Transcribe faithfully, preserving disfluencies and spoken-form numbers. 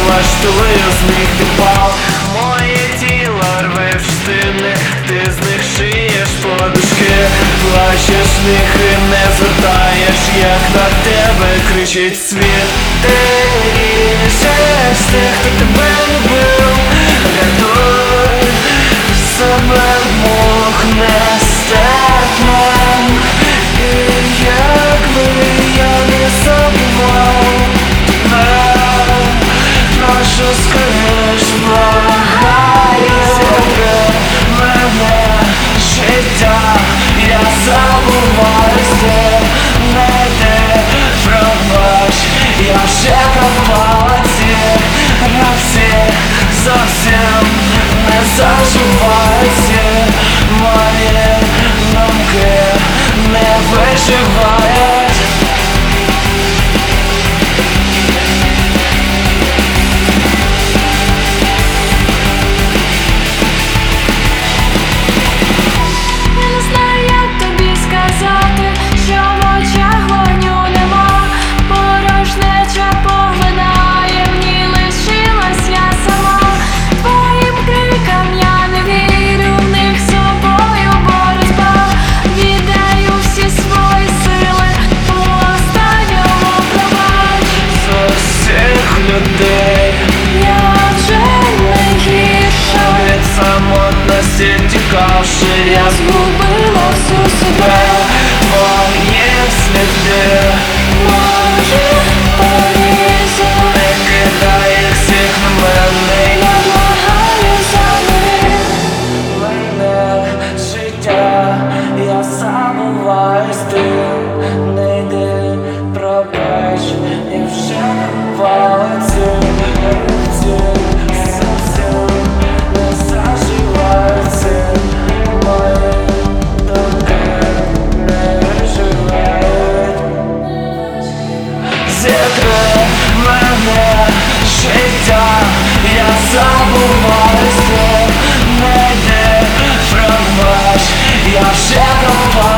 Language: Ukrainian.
влаштую з них ти пав. Моє тіло рве в штини, ти з них шиєш подушки, плачеш в них і не звертаєш, як на тебе кричить світ. Ти ріжеш тих, хто тебе любив, рятуй себе, мух нестерпним. І якби я не забував тебе, прошу скоріш, благаю, зігри мене життя, я забуваюся, не йди, пробач, я вже пропала, ці гравці зовсім не заживаються, мої думки не виживають. Тікавши, я згубила всю себе, твої сліди, може, полізу, не кидай їх всіх на мене, я благаю за них. Мене життя, я забуваюсь, ти не йди, пробач, я вже пропала, ці гравці зовсім не заживаються. Зігри мене життя, я забуваюся, не йди, пробач, я вже пропав.